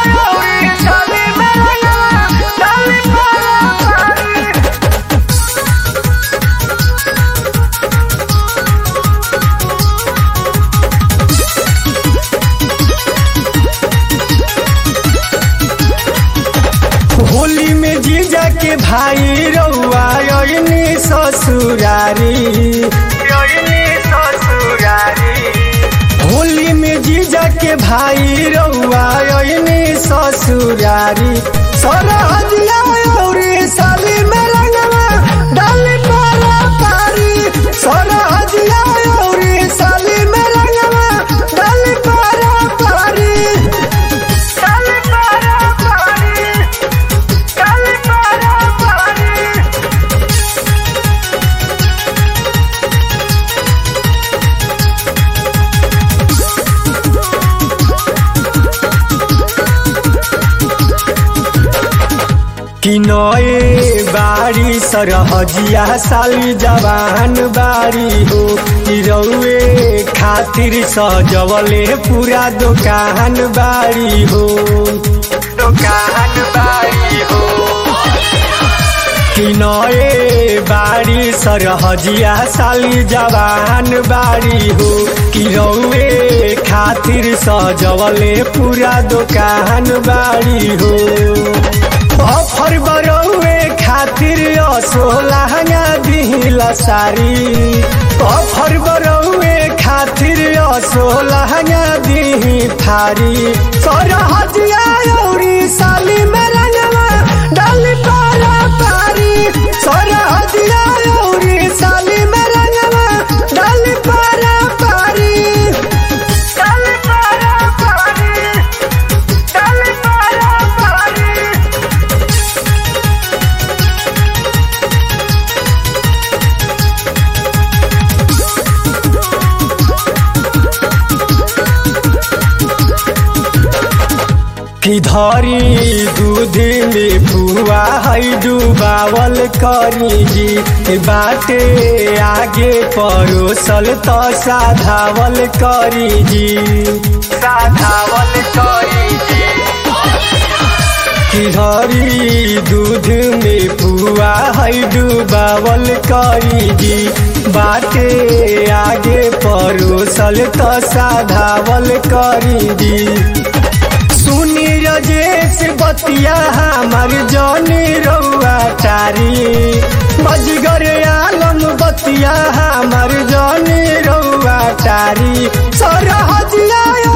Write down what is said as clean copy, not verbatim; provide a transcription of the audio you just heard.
होली में जीजा के भाई रउआ योनी ससुरारी। होली में जीजा के भाई रउआ योनी ससुरारी। सरहदिया औरी साली में रंगवा डाली पारा पारी। सरहदिया औरी साली में रंगवा डाली पारा पारी। कि नए बारी सरहजिया साली जवान बारी हो। कि रउए खातिर सजवले पूरा दुकान बारी हो। दुकान बारी हो कि नए बारी सरहजिया साली जवान बारी हो। कि रउए खातिर सजवले पूरा दुकान बारी हो। ऑफर बरौए खातिर असोलहंगा दिहिला सारी। ऑफर बरौए खातिर असोलहंगा दिही थारी। सरहजिया औरी साली में रंगवा डाली पारा पारी। सरहजिया औरी साली में रंगवा डाली पारा पारी। कि धरी दूध में पुआ है डुबावल करी जी। बाटे आगे परोसल तो साधावल करी जी। साधावल करी जी। कि धरी दूध में पुआ है डुबावल करी जी। बाटे आगे परोसल तो साधावल करी जी। सुनी रजेश बतिया हमार जनी रउआ टारी। बजगर आलम बतिया हमार जनी रउआ टारी। सरहजिया